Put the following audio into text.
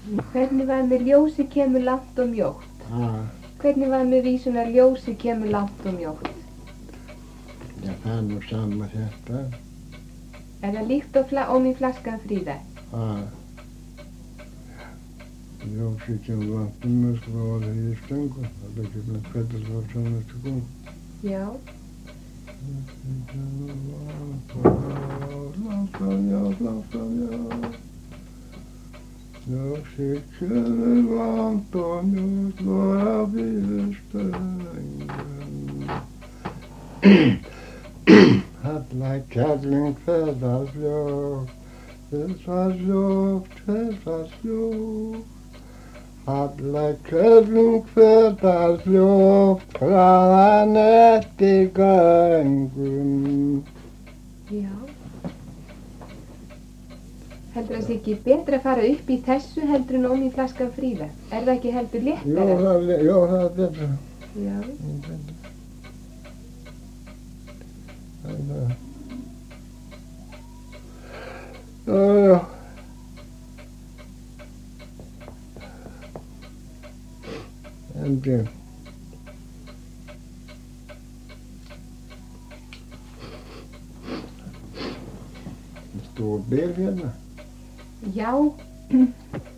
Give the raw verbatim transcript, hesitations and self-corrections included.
Hvernig var með ljósið kemur langt og mjótt? Ah, Hvernig var með vísuna ljósið kemur langt og mjótt? ja, það er nú sama þetta. Er það líkt og, fla og í flaskan Fríða? Ah, ljósið kemur langt um mjótt og var það í stöngu. Það er ekki með hvernig það var svona eftir góð. Já. Ljósið kemur langt og mjótt, langt og mjótt, langt og mjótt. Ljósið kemur langt og mjótt og að við stöngu. Alla kärring födas ljótt, födas ljótt, födas ljótt. Alla kärring födas ljótt, hraðan eftir göngum. Já. Heldur það sé ekki betra að fara upp í þessu heldur en ofan í flaskan Fríða? Er það ekki heldur Jó, léttara? það er, jó, það er betra. Já. Það er Já, já. En björn. Það stóð bil hérna. Já.